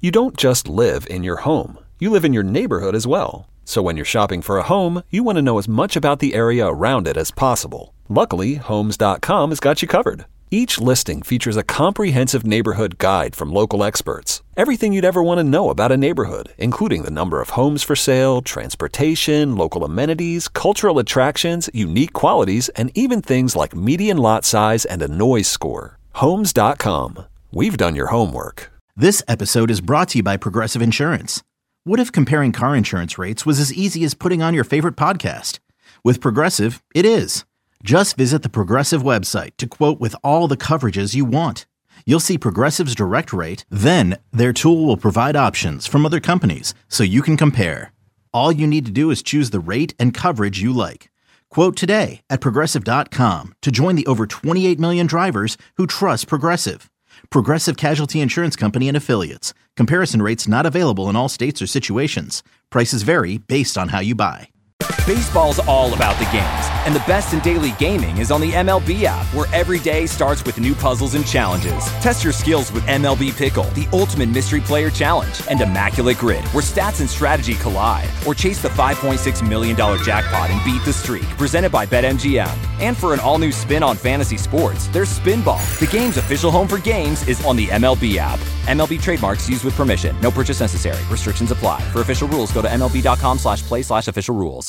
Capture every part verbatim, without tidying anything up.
You don't just live in your home. You live in your neighborhood as well. So when you're shopping for a home, you want to know as much about the area around it as possible. Luckily, Homes dot com has got you covered. Each listing features a comprehensive neighborhood guide from local experts. Everything you'd ever want to know about a neighborhood, including the number of homes for sale, transportation, local amenities, cultural attractions, unique qualities, and even things like median lot size and a noise score. Homes dot com. We've done your homework. This episode is brought to you by Progressive Insurance. What if comparing car insurance rates was as easy as putting on your favorite podcast? With Progressive, it is. Just visit the Progressive website to quote with all the coverages you want. You'll see Progressive's direct rate, then their tool will provide options from other companies so you can compare. All you need to do is choose the rate and coverage you like. Quote today at Progressive dot com to join the over twenty-eight million drivers who trust Progressive. Progressive Casualty Insurance Company and Affiliates. Comparison rates not available in all states or situations. Prices vary based on how you buy. Baseball's all about the games, and the best in daily gaming is on the M L B app, where every day starts with new puzzles and challenges. Test your skills with M L B Pickle, the ultimate mystery player challenge, and Immaculate Grid, where stats and strategy collide. Or chase the five point six million dollars jackpot and beat the streak, presented by BetMGM. And for an all-new spin on fantasy sports, there's Spinball. The game's official home for games is on the M L B app. M L B trademarks used with permission. No purchase necessary. Restrictions apply. For official rules, go to MLB.com slash play slash official rules.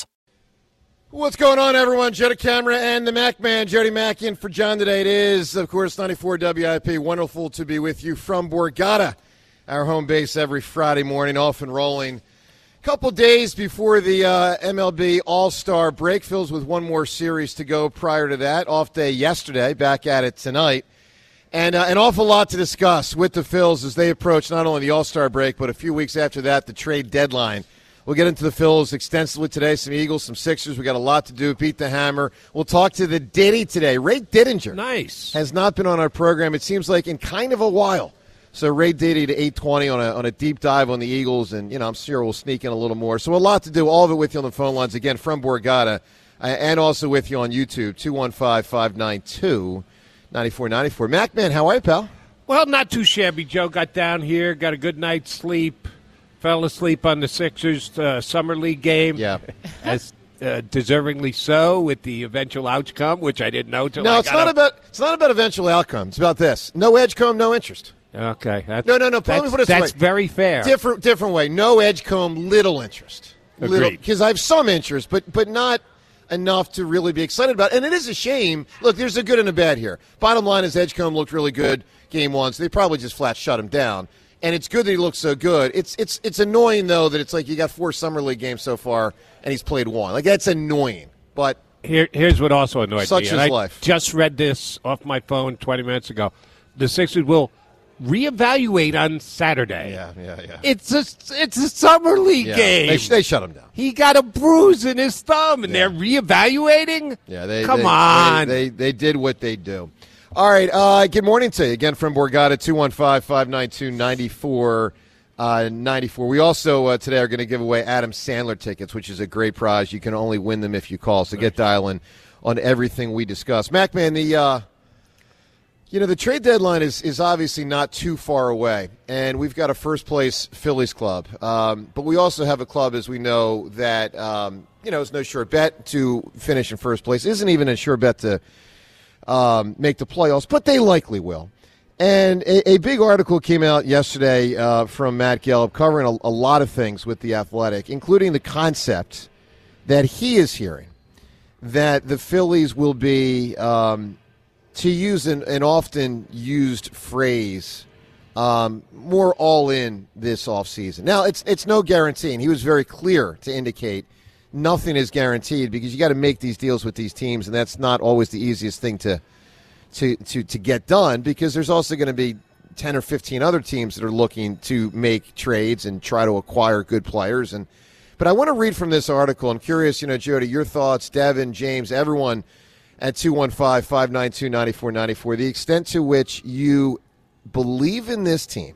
What's going on, everyone? Jody Camera and the Mac Man, Jody Mack in for John today. It is, of course, ninety-four W I P. Wonderful to be with you from Borgata, our home base every Friday morning, off and rolling. A couple days before the uh, M L B All-Star break, fills with one more series to go prior to that. Off day yesterday, back at it tonight. And uh, an awful lot to discuss with the Phils as they approach not only the All-Star break, but a few weeks after that, the trade deadline. We'll get into the Phils extensively today, some Eagles, some Sixers. We got a lot to do. Beat the Hammer. We'll talk to the Diddy today. Ray Diddinger. Nice. Has not been on our program, it seems like, in kind of a while. So Ray Diddy to eight twenty on a on a deep dive on the Eagles, and, you know, I'm sure we'll sneak in a little more. So a lot to do. All of it with you on the phone lines, again, from Borgata, uh, and also with you on YouTube, two one five, five nine two, nine four nine four. Mac, man, how are you, pal? Well, not too shabby, Joe. Got down here, got a good night's sleep. Fell asleep on the Sixers uh, Summer League game. Yeah. As uh, deservingly so with the eventual outcome, which I didn't know till no, I it's got not up. about it's not about eventual outcome. It's about this. No Edgecombe, no interest. Okay. That's, No, no, no. Let me That's, put it this that's way. very fair. Different different way. No Edgecombe, little interest. Little, Agreed. because I have some interest, but but not enough to really be excited about. And it is a shame. Look, there's a good and a bad here. Bottom line is Edgecombe looked really good game one, so they probably just flat shut him down. And it's good that he looks so good. It's it's it's annoying, though, that it's like you got four Summer League games so far, and he's played one. Like, that's annoying. But Here, here's what also annoyed Such me. is and I life. just read this off my phone twenty minutes ago. The Sixers will reevaluate on Saturday. yeah, yeah, yeah. It's a, it's a Summer League yeah. game. They, they shut him down. He got a bruise in his thumb, and Yeah. they're reevaluating? Yeah, they Come they, on. They, they they did what they do. All right. Uh, good morning to you again from Borgata, two one five, five nine two, nine four nine four. We also uh, today are going to give away Adam Sandler tickets, which is a great prize. You can only win them if you call. So get dialing on everything we discuss. Mac, man, the uh, you know the trade deadline is is obviously not too far away, and we've got a first place Phillies club, um, but we also have a club, as we know, that um, you know is no sure bet to finish in first place. Isn't even a sure bet to um, make the playoffs, but they likely will. And a, a big article came out yesterday uh, from Matt Gallup covering a, a lot of things with The Athletic, including the concept that he is hearing that the Phillies will be, um, to use an, an often used phrase, um, more all in this offseason. Now, it's it's no guarantee, and he was very clear to indicate nothing is guaranteed because you got to make these deals with these teams, and that's not always the easiest thing to to to, to get done because there's also going to be ten or fifteen other teams that are looking to make trades and try to acquire good players. And but I want to read from this article. I'm curious, you know, Jody, your thoughts, Devin, James, everyone at two one five, five nine two, nine four nine four, the extent to which you believe in this team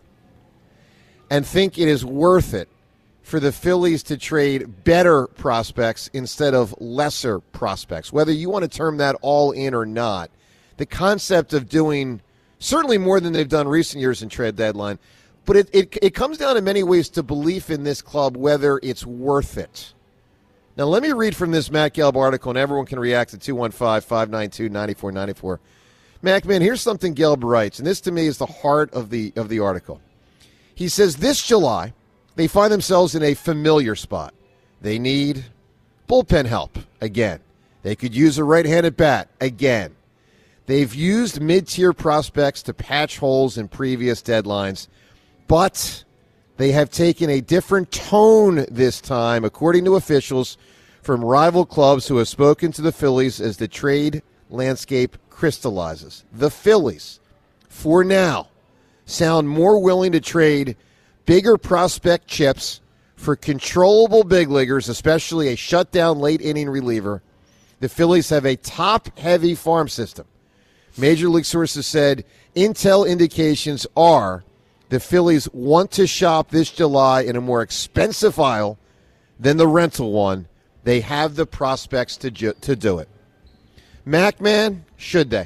and think it is worth it for the Phillies to trade better prospects instead of lesser prospects, whether you want to term that all in or not. The concept of doing certainly more than they've done recent years in trade deadline, But it, it it comes down in many ways to belief in this club, whether it's worth it. Now, let me read from this Matt Gelb article, and everyone can react to two one five, five nine two, nine four nine four. Mac, man, here's something Gelb writes, and this to me is the heart of the of the article. He says, this July, they find themselves in a familiar spot. They need bullpen help again. They could use a right-handed bat again. They've used mid-tier prospects to patch holes in previous deadlines, but they have taken a different tone this time, according to officials from rival clubs who have spoken to the Phillies as the trade landscape crystallizes. The Phillies, for now, sound more willing to trade bigger prospect chips for controllable big leaguers, especially a shutdown late-inning reliever. The Phillies have a top-heavy farm system. Major League sources said intel indications are the Phillies want to shop this July in a more expensive aisle than the rental one. They have the prospects to ju- to do it. Mac, man, should they?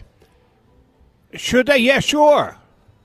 Should they? Yeah, sure.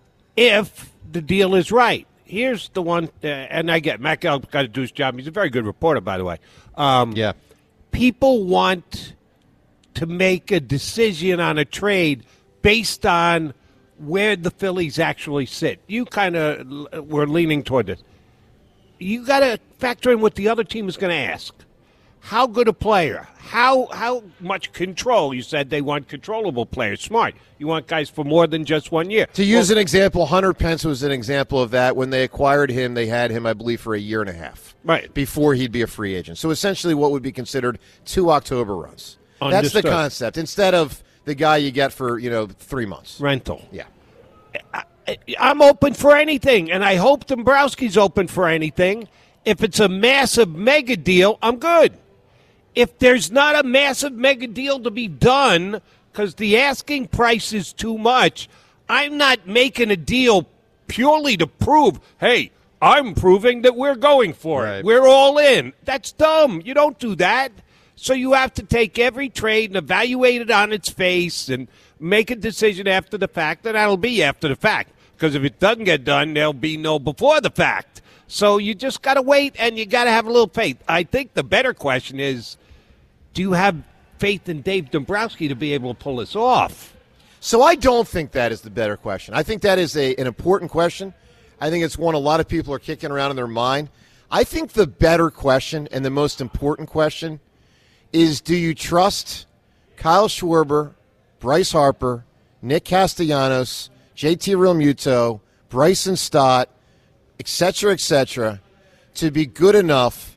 If the deal is right. Here's the one, uh, and I get Mac Gelb's got to do his job. He's a very good reporter, by the way. Um, yeah. People want to make a decision on a trade based on where the Phillies actually sit. You kind of were leaning toward this. You got to factor in what the other team is going to ask. How good a player? How how much control? You said they want controllable players. Smart. You want guys for more than just one year. To use well, an example, Hunter Pence was an example of that. When they acquired him, they had him, I believe, for a year and a half. Right. Before he'd be a free agent. So essentially what would be considered two October runs. Understood. That's the concept. Instead of the guy you get for, you know, three months. Rental. Yeah. I, I'm open for anything, and I hope Dombrowski's open for anything. If it's a massive mega deal, I'm good. If there's not a massive mega deal to be done because the asking price is too much, I'm not making a deal purely to prove, hey, I'm proving that we're going for right. it. We're all in. That's dumb. You don't do that. So you have to take every trade and evaluate it on its face and make a decision after the fact, and that'll be after the fact. Because if it doesn't get done, there'll be no before the fact. So you just got to wait, and you got to have a little faith. I think the better question is, do you have faith in Dave Dombrowski to be able to pull this off? So I don't think that is the better question. I think that is a, an important question. I think it's one a lot of people are kicking around in their mind. I think the better question and the most important question is, do you trust Kyle Schwarber, Bryce Harper, Nick Castellanos, J T Realmuto, Bryson Stott, et cetera, et cetera, to be good enough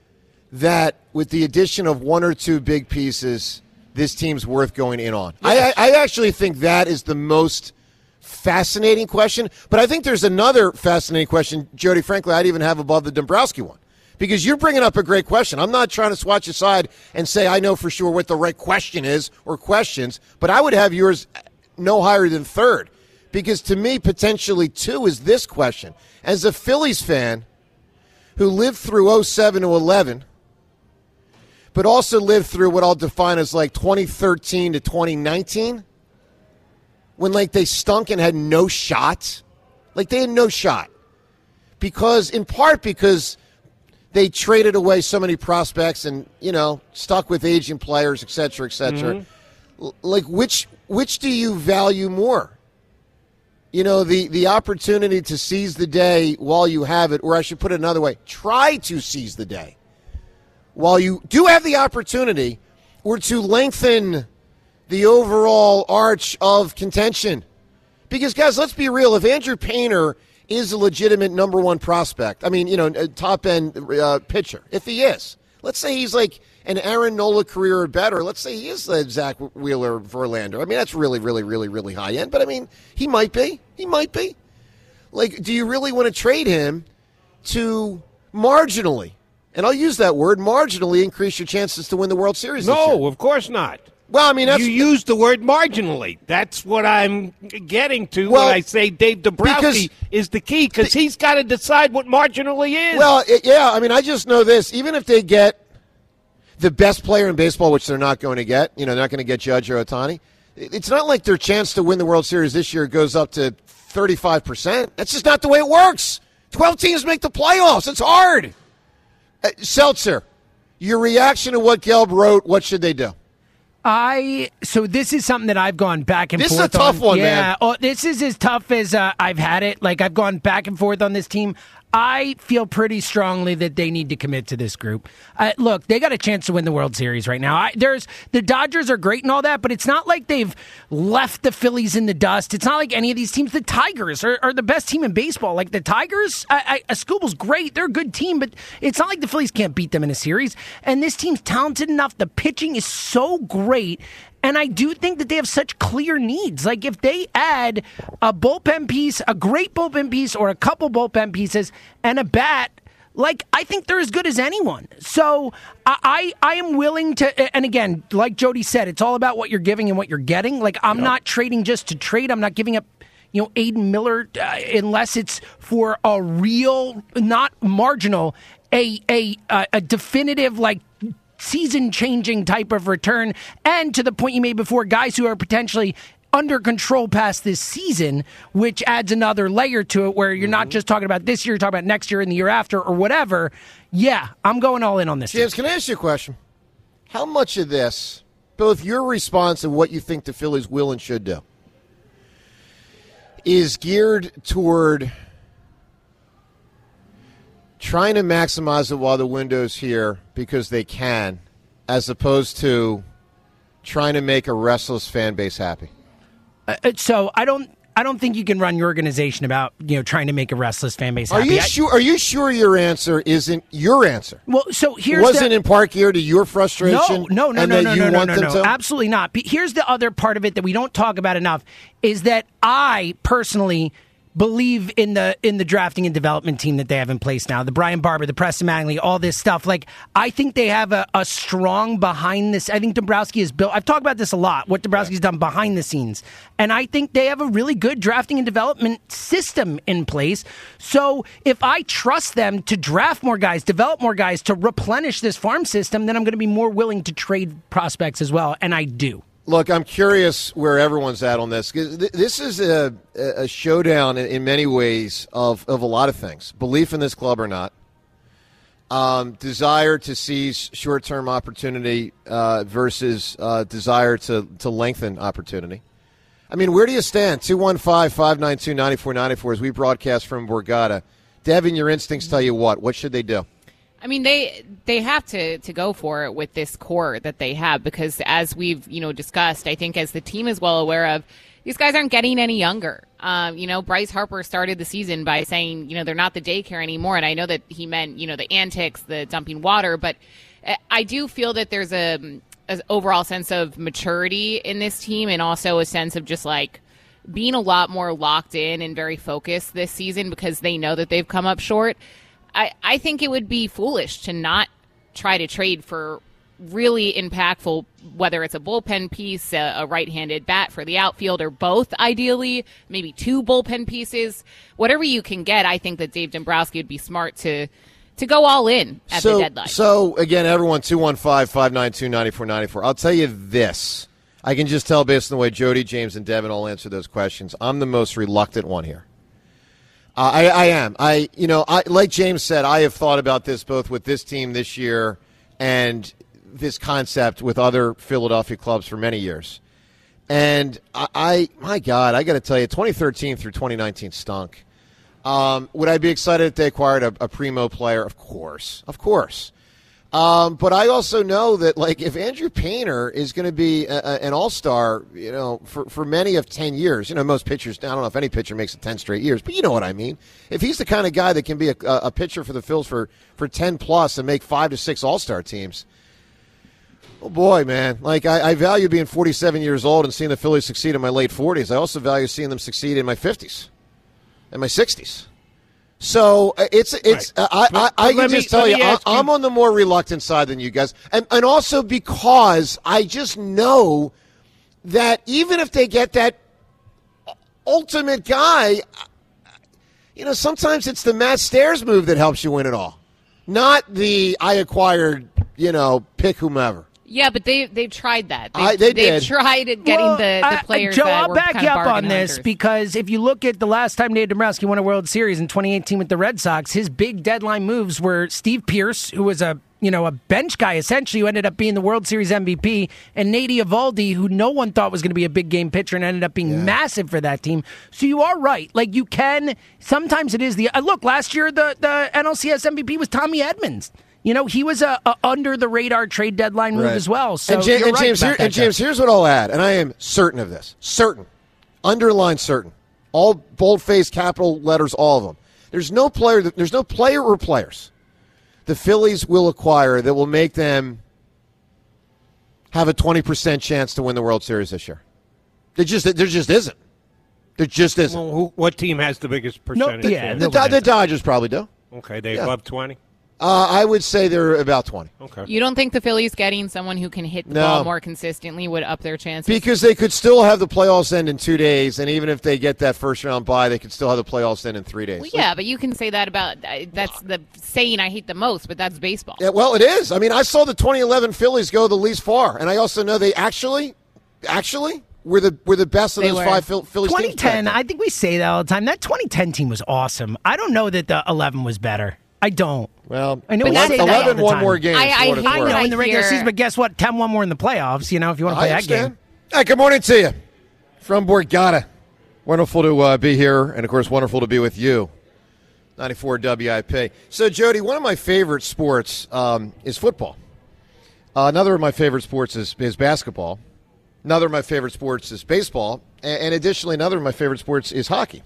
that with the addition of one or two big pieces, this team's worth going in on? Yes. I, I actually think that is the most fascinating question. But I think there's another fascinating question, Jody, frankly, I'd even have above the Dombrowski one. Because you're bringing up a great question. I'm not trying to swatch aside and say I know for sure what the right question is or questions, but I would have yours no higher than third. Because to me, potentially two is this question. As a Phillies fan who lived through oh seven to eleven, but also lived through what I'll define as like twenty thirteen to twenty nineteen, when like they stunk and had no shot. Like they had no shot. Because, in part because they traded away so many prospects and, you know, stuck with aging players, et cetera, et cetera. Mm-hmm. Like, which which do you value more? You know, the, the opportunity to seize the day while you have it, or I should put it another way, try to seize the day while you do have the opportunity, or to lengthen the overall arch of contention. Because, guys, let's be real. If Andrew Painter is a legitimate number one prospect, I mean, you know, a top-end uh, pitcher, if he is, let's say he's like an Aaron Nola career or better. Let's say he is the Zach Wheeler Verlander. I mean, that's really, really, really, really high-end. But, I mean, he might be. He might be. Like, do you really want to trade him to marginally, and I'll use that word, marginally increase your chances to win the World Series this year? No, of course not. Well, I mean, that's, you use the word marginally. That's what I'm getting to well, when I say Dave Dombrowski is the key, because he's got to decide what marginally is. Well, it, yeah, I mean, I just know this. Even if they get the best player in baseball, which they're not going to get, you know, they're not going to get Judge or Ohtani, it's not like their chance to win the World Series this year goes up to thirty-five percent. That's just not the way it works. twelve teams make the playoffs. It's hard. Uh, Seltzer, your reaction to what Gelb wrote, what should they do? I so this is something that I've gone back and this forth on. This is a tough on. one, yeah. man. Oh, this is as tough as uh, I've had it. Like, I've gone back and forth on this team. I feel pretty strongly that they need to commit to this group. Uh, look, they got a chance to win the World Series right now. I, there's the Dodgers are great and all that, but it's not like they've left the Phillies in the dust. It's not like any of these teams. The Tigers are, are the best team in baseball. Like the Tigers, I, I, Scooble's great. They're a good team, but it's not like the Phillies can't beat them in a series. And this team's talented enough. The pitching is so great. And I do think that they have such clear needs. Like, if they add a bullpen piece, a great bullpen piece, or a couple bullpen pieces, and a bat, like, I think they're as good as anyone. So I, I, I am willing to, and again, like Jody said, it's all about what you're giving and what you're getting. Like, I'm yep. not trading just to trade. I'm not giving up, you know, Aiden Miller uh, unless it's for a real, not marginal, a a a, a definitive, like, season-changing type of return, and to the point you made before, guys who are potentially under control past this season, which adds another layer to it where you're mm-hmm. not just talking about this year, you're talking about next year and the year after or whatever. Yeah, I'm going all in on this. James, can I ask you a question? How much of this, both your response and what you think the Phillies will and should do, is geared toward trying to maximize it while the window's here because they can, as opposed to trying to make a restless fan base happy? Uh, so I don't, I don't think you can run your organization about, you know, trying to make a restless fan base happy. Are you I, sure? Are you sure your answer isn't your answer? Well, so here's wasn't the, in part geared to your frustration. No, no, no, and no, that no, you no, want no, them no, to? Absolutely not. Here's the other part of it that we don't talk about enough is that I personally believe in the in the drafting and development team that they have in place now. The Brian Barber, the Preston Mangley, all this stuff. Like, I think they have a, a strong behind this. I think Dombrowski is built. I've talked about this a lot, what Dombrowski's done behind the scenes. And I think they have a really good drafting and development system in place. So if I trust them to draft more guys, develop more guys, to replenish this farm system, then I'm going to be more willing to trade prospects as well. And I do. Look, I'm curious where everyone's at on this. This is a, a showdown in many ways of, of a lot of things. Belief in this club or not. Um, desire to seize short-term opportunity uh, versus uh, desire to, to lengthen opportunity. I mean, where do you stand? two one five, five nine two, nine four nine four as we broadcast from Borgata. Devin, your instincts tell you what? What should they do? I mean, they they have to, to go for it with this core that they have because, as we've you know discussed, I think as the team is well aware of, these guys aren't getting any younger. Um, you know, Bryce Harper started the season by saying, you know, they're not the daycare anymore, and I know that he meant, you know, the antics, the dumping water, but I do feel that there's a, a overall sense of maturity in this team, and also a sense of just like being a lot more locked in and very focused this season because they know that they've come up short. I, I think it would be foolish to not try to trade for really impactful, whether it's a bullpen piece, a, a right-handed bat for the outfield, or both, ideally, maybe two bullpen pieces. Whatever you can get, I think that Dave Dombrowski would be smart to to go all in at so, the deadline. So, again, everyone, two one five, five nine two, nine four nine four. I'll tell you this. I can just tell based on the way Jody, James, and Devin all answer those questions. I'm the most reluctant one here. Uh, I, I am. I, you know, I, like James said, I have thought about this both with this team this year and this concept with other Philadelphia clubs for many years. And I, I my God, I got to tell you, twenty thirteen through twenty nineteen stunk. Um, would I be excited if they acquired a, a primo player? Of course, of course. Um, but I also know that, like, if Andrew Painter is going to be a, a, an all-star, you know, for, for many of ten years, you know, most pitchers, I don't know if any pitcher makes it ten straight years, but you know what I mean. If he's the kind of guy that can be a, a pitcher for the Phils for, for ten plus and make five to six all-star teams, oh, boy, man. Like, I, I value being forty-seven years old and seeing the Phillies succeed in my late forties. I also value seeing them succeed in my fifties and my sixties. So it's it's right. I, I, I can just me, tell you, I, I'm you. on the more reluctant side than you guys. And, and also because I just know that even if they get that ultimate guy, you know, sometimes it's the Matt Stairs move that helps you win it all. Not the I acquired, you know, pick whomever. Yeah, but they they've tried that. They've, I, they they've did. tried getting Well, the, the I- players. Joe, that I'll were back kind you of up on bargain this hunters. because if you look at the last time Dave Dombrowski won a World Series in twenty eighteen with the Red Sox, his big deadline moves were Steve Pearce, who was a you know a bench guy essentially, who ended up being the World Series M V P, and Nate Eovaldi, who no one thought was going to be a big game pitcher and ended up being Yeah. massive for that team. So you are right. Like you can sometimes it is the uh, look. Last year the the N L C S M V P was Tommy Edmonds. You know, he was a, a under the radar trade deadline move Right. as well. So and, Ja- you're and right James, about here, that, and James, Jeff. here's what I'll add, and I am certain of this. Certain. Underline certain. All bold-faced capital letters, all of them. There's no player that, there's no player or players the Phillies will acquire that will make them have a twenty percent chance to win the World Series this year. There just there just isn't. There just isn't. Well, who, what team has the biggest No, percentage? yeah, there? the, Do- the Dodgers probably do. Okay, they Yeah. above twenty. Uh, I would say they're about twenty. Okay. You don't think the Phillies getting someone who can hit the No. ball more consistently would up their chances? Because they could still have the playoffs end in two days, and even if they get that first round bye, they could still have the playoffs end in three days. Well, yeah, but you can say that about uh, that's the saying I hate the most, but that's baseball. Yeah, well, it is. I mean, I saw the twenty eleven Phillies go the least far, and I also know they actually, actually, were the were the best of They those were. five Phil- Phillies teams. twenty ten, I think we say that all the time. That twenty ten team was awesome. I don't know that the eleven was better. I don't. Well, I know we eleven, say that all eleven the won time. more games. I- for I what it's hate I worth. know in the regular hear- season, but guess what? ten won more in the playoffs, you know, if you want to play I that game. understand. Hey, good morning to you from Borgata. Wonderful to uh, be here, and of course, wonderful to be with you. ninety-four W I P. So, Jody, one of my favorite sports um, is football. Uh, another of my favorite sports is, is basketball. Another of my favorite sports is baseball, and, and additionally, another of my favorite sports is hockey.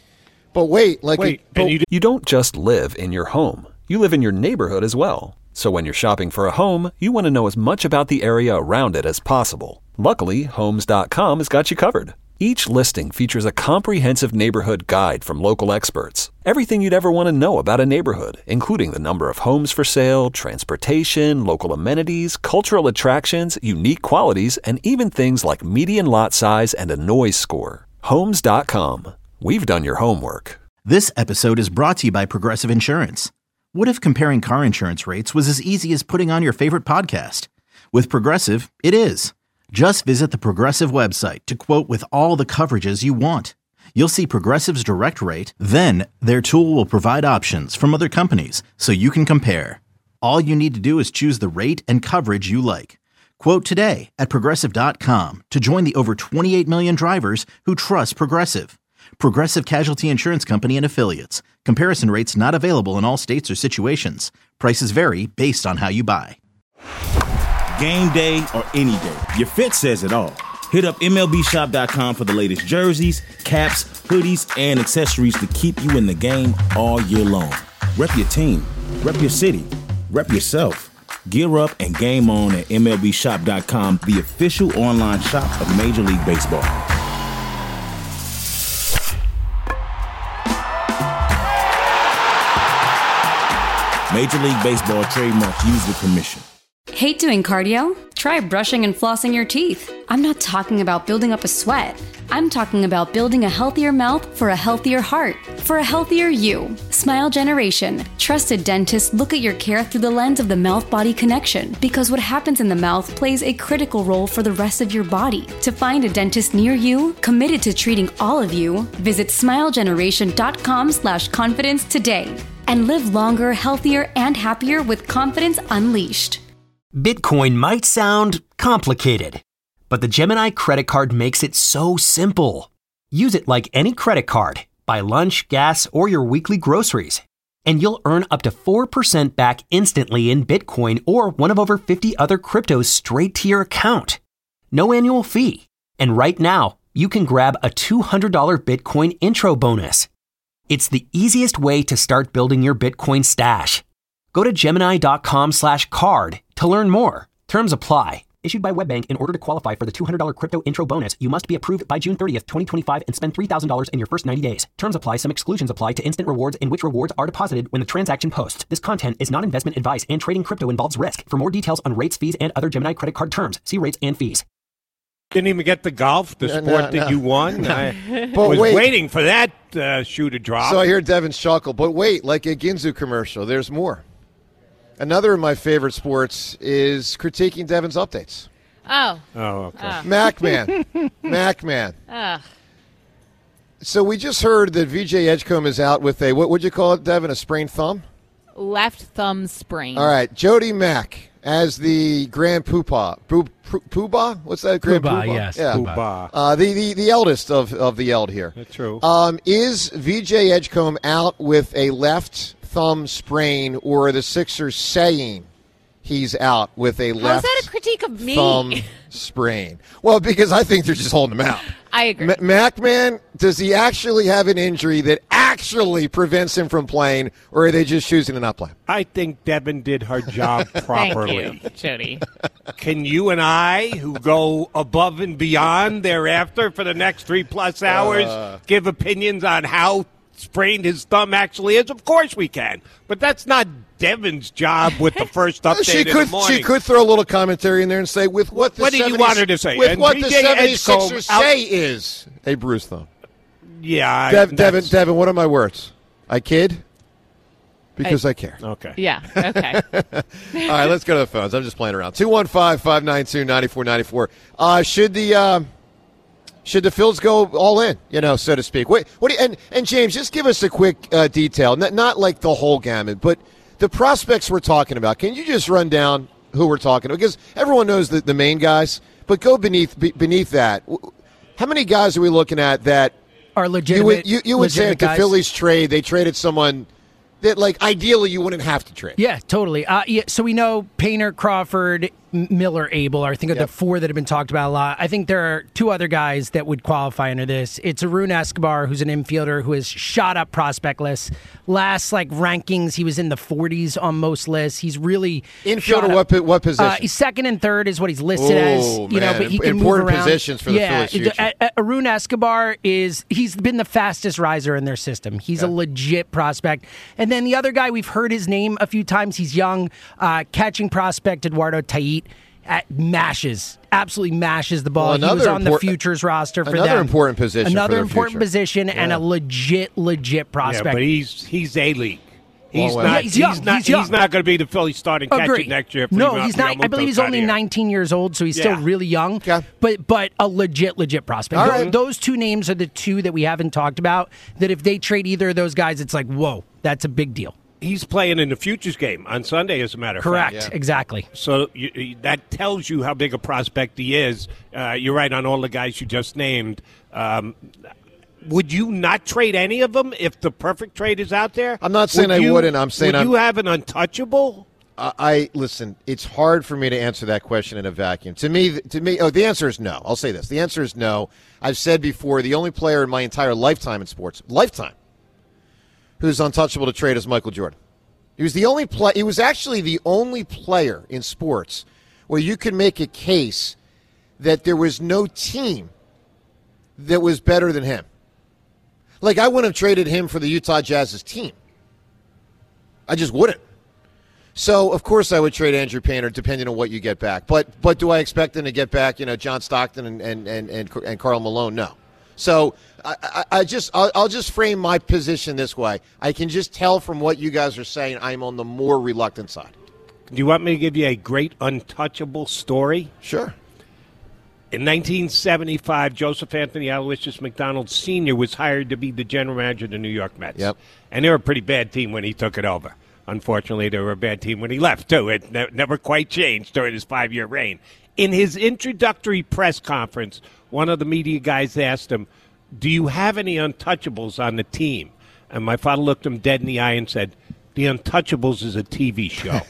But wait, like, Wait, it- but- and you You don't just live in your home, you live in your neighborhood as well. So when you're shopping for a home, you want to know as much about the area around it as possible. Luckily, Homes dot com has got you covered. Each listing features a comprehensive neighborhood guide from local experts. Everything you'd ever want to know about a neighborhood, including the number of homes for sale, transportation, local amenities, cultural attractions, unique qualities, and even things like median lot size and a noise score. Homes dot com. We've done your homework. This episode is brought to you by Progressive Insurance. What if comparing car insurance rates was as easy as putting on your favorite podcast? With Progressive, it is. Just visit the Progressive website to quote with all the coverages you want. You'll see Progressive's direct rate, then their tool will provide options from other companies so you can compare. All you need to do is choose the rate and coverage you like. Quote today at Progressive dot com to join the over twenty-eight million drivers who trust Progressive. Progressive Casualty Insurance Company and Affiliates. Comparison rates not available in all states or situations. Prices vary based on how you buy. Game day or any day, your fit says it all. Hit up M L B shop dot com for the latest jerseys, caps, hoodies, and accessories to keep you in the game all year long. Rep your team, rep your city, rep yourself. Gear up and game on at M L B shop dot com, the official online shop of Major League Baseball. Major League Baseball trademark used with permission. Hate doing cardio? Try brushing and flossing your teeth. I'm not talking about building up a sweat. I'm talking about building a healthier mouth for a healthier heart, for a healthier you. Smile Generation. Trusted dentists look at your care through the lens of the mouth-body connection because what happens in the mouth plays a critical role for the rest of your body. To find a dentist near you, committed to treating all of you, visit smile generation dot com slash confidence today and live longer, healthier, and happier with confidence unleashed. Bitcoin might sound complicated, but the Gemini credit card makes it so simple. Use it like any credit card. Buy lunch, gas, or your weekly groceries, and you'll earn up to four percent back instantly in Bitcoin or one of over fifty other cryptos straight to your account. No annual fee. And right now, you can grab a two hundred dollars Bitcoin intro bonus. It's the easiest way to start building your Bitcoin stash. Go to Gemini dot com slash card to learn more. Terms apply. Issued by WebBank. In order to qualify for the two hundred dollars crypto intro bonus, you must be approved by June thirtieth, twenty twenty-five and spend three thousand dollars in your first ninety days. Terms apply. Some exclusions apply to instant rewards in which rewards are deposited when the transaction posts. This content is not investment advice and trading crypto involves risk. For more details on rates, fees, and other Gemini credit card terms, see rates and fees. didn't even get the golf, the No, sport no, that no. you won. I But was wait. waiting for that uh, shoe to drop. So I hear Devin's chuckle, but wait, like a Ginzu commercial, there's more. Another of my favorite sports is critiquing Devin's updates. Oh. Oh, okay. Uh. Mac Man. Mac Man. Ugh. So we just heard that V J Edgecombe is out with a, what would you call it, Devin, a sprained thumb? Left thumb sprain. All right, Jody Mack as the Grand Poobah. Poo- Poo- Poobah? What's that? Grand Poobah, Poobah? yes. Yeah. Poobah. Uh, the, the, the eldest of, of the eld here. That's true. Um, is V J Edgecombe out with a left thumb sprain, or are the Sixers saying he's out with a left How's that a critique of me? thumb sprain? Well, because I think they're just holding him out. I agree. M- Mac Man, does he actually have an injury that actually prevents him from playing, or are they just choosing to not play? I think Devin did her job properly. Thank you, Jody. Can you and I, who go above and beyond thereafter for the next three plus hours, Uh. give opinions on how sprained his thumb actually is? Of course we can. But that's not Devin's job with the first update She in could the morning. she could throw a little commentary in there and say, with what the What do you 70s want her to say? With And what V the J seventy-sixers Edgecombe out- say is a bruised thumb. Yeah. Dev, Devin, that's- Devin, what are my words? I kid because I, care. Okay. Yeah, okay. All right, let's go to the phones. I'm just playing around. two one five, five nine two, nine four nine four. Uh, should the uh, should the Phils go all in, you know, so to speak? What, what do you, and, and James, just give us a quick uh, detail, not, not like the whole gamut, but the prospects we're talking about. Can you just run down who we're talking about? Because everyone knows the, the main guys, but go beneath be, beneath that. How many guys are we looking at that Are you legitimate. would, you, you would say legitimate if the guys. Phillies trade, they traded someone that, like, ideally you wouldn't have to trade? Yeah, totally. Uh, yeah, so we know Painter, Crawford, M- Miller, Abel are, I think, are Yep. the four that have been talked about a lot. I think there are two other guys that would qualify under this. It's Arun Escobar, who's an infielder who has shot up prospect lists. Last, like, rankings, he was in the forties on most lists. He's really Infielder, shot up. what po- what position? Uh, he's second and third is what he's listed Oh, as. You know, man. but he can Important move around. positions for the yeah, Phillies' future. uh, uh, Arun Escobar is he's been the fastest riser in their system. He's Okay. a legit prospect. And then the other guy, we've heard his name a few times. He's young, uh, catching prospect Eduardo Tait. At mashes, absolutely mashes the ball. Well, he was another on the import- futures roster for another them. important position Another for their important future. position and Yeah. a legit, legit prospect. Yeah, but he's he's a league. He's Well, not. yeah, he's young. not. He's young. not going to be the Phillies starting catcher Agreed. next year. If No, Rima- he's not. I Yamamoto's believe he's not only here. nineteen years old, so he's still Yeah. really young. Okay. But but a legit, legit prospect. All Tho- right. Those two names are the two that we haven't talked about. That if they trade either of those guys, it's like, whoa, that's a big deal. He's playing in the futures game on Sunday, as a matter of Correct. fact. Yeah. Exactly. So you, you- that tells you how big a prospect he is. Uh, you're right on all the guys you just named. Um, would you not trade any of them if the perfect trade is out there? I'm not saying Would I you- wouldn't. I'm saying would I'm- you have an untouchable? I, I listen. It's hard for me to answer that question in a vacuum. To me, to me, oh, the answer is no. I'll say this: the answer is no. I've said before, the only player in my entire lifetime in sports, lifetime, who's untouchable to trade is Michael Jordan. He was the only play. He was actually the only player in sports where you could make a case that there was no team that was better than him. Like, I wouldn't have traded him for the Utah Jazz's team. I just wouldn't. So, of course, I would trade Andrew Painter depending on what you get back. But but do I expect them to get back, you know, John Stockton and and and, and, and Karl Malone? No. So I, I, I just I'll, I'll just frame my position this way. I can just tell from what you guys are saying, I'm on the more reluctant side. Do you want me to give you a great untouchable story? Sure. In nineteen seventy-five, Joseph Anthony Aloysius McDonald Senior was hired to be the general manager of the New York Mets. Yep. And they were a pretty bad team when he took it over. Unfortunately, they were a bad team when he left, too. It ne- never quite changed during his five-year reign. In his introductory press conference, one of the media guys asked him, do you have any untouchables on the team? And my father looked him dead in the eye and said, The Untouchables is a T V show.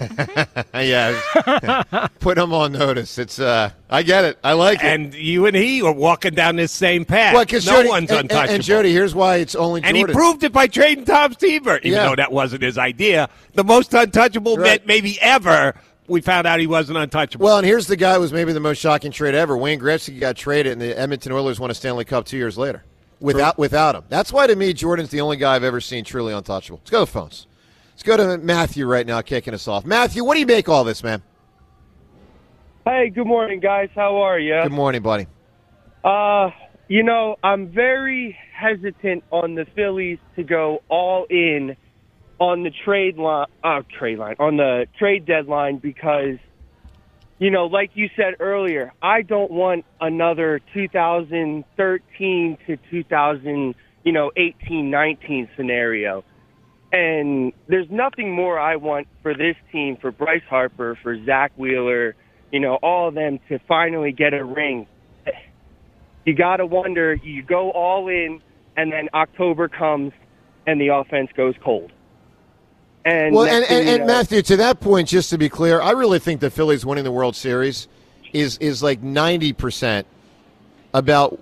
Yeah. Put them on notice. It's uh, I get it. I like it. And you and he are walking down this same path. Well, 'cause no Jody, one's and, untouchable. and, and Jody, here's why it's only And Jordan. he proved it by trading Tom Seaver, even Yeah. though that wasn't his idea. The most untouchable Right. Met maybe ever. We found out he wasn't untouchable. Well, and here's the guy who was maybe the most shocking trade ever. Wayne Gretzky got traded, and the Edmonton Oilers won a Stanley Cup two years later without without him. That's why, to me, Jordan's the only guy I've ever seen truly untouchable. Let's go to the phones. Let's go to Matthew right now, kicking us off. Matthew, what do you make all this, man? Hey, good morning, guys. How are you? Good morning, buddy. Uh, you know, I'm very hesitant on the Phillies to go all in on the trade line, uh, trade line, on the trade deadline because, you know, like you said earlier, I don't want another two thousand thirteen to two thousand, you know, eighteen, nineteen scenario. And there's nothing more I want for this team, for Bryce Harper, for Zach Wheeler, you know, all of them to finally get a ring. You got to wonder, you go all in, and then October comes, and the offense goes cold. And well, and, and, you and know, Matthew, to that point, just to be clear, I really think the Phillies winning the World Series is is like ninety percent about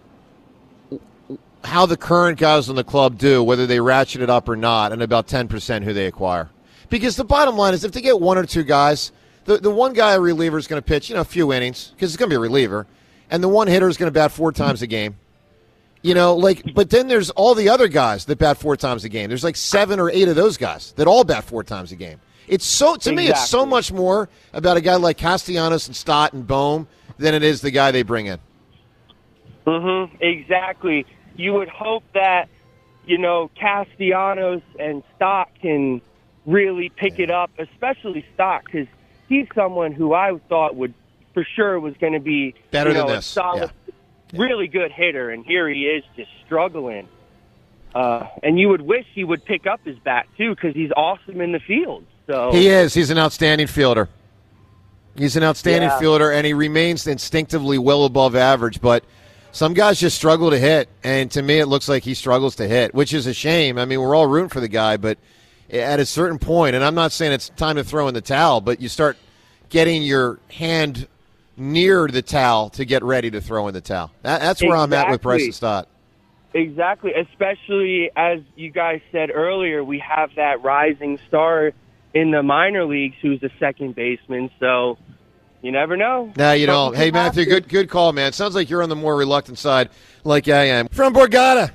how the current guys on the club do, whether they ratchet it up or not, and about ten percent who they acquire. Because the bottom line is if they get one or two guys, the, the one guy, a reliever, is going to pitch, you know, a few innings, because it's going to be a reliever, and the one hitter is going to bat four times a game. You know, like, but then there's all the other guys that bat four times a game. There's like seven or eight of those guys that all bat four times a game. It's so, to exactly. me, it's so much more about a guy like Castellanos and Stott and Bohm than it is the guy they bring in. Mm-hmm, exactly. You would hope that, you know, Castellanos and Stott can really pick it up, especially Stott, because he's someone who I thought would for sure was going to be better you know, than a this. solid, yeah. really good hitter, and here he is just struggling. Uh, and you would wish he would pick up his bat, too, because he's awesome in the field. So he is. He's an outstanding fielder. He's an outstanding yeah. fielder, and he remains instinctively well above average, but some guys just struggle to hit, and to me it looks like he struggles to hit, which is a shame. I mean, we're all rooting for the guy, but at a certain point, and I'm not saying it's time to throw in the towel, but you start getting your hand near the towel to get ready to throw in the towel. That, that's where exactly. I'm at with Bryce and Stott. Exactly, especially as you guys said earlier, we have that rising star in the minor leagues who's a second baseman, so you never know. No, you don't. Hey, Matthew, good good call, man. Sounds like you're on the more reluctant side like I am. From Borgata.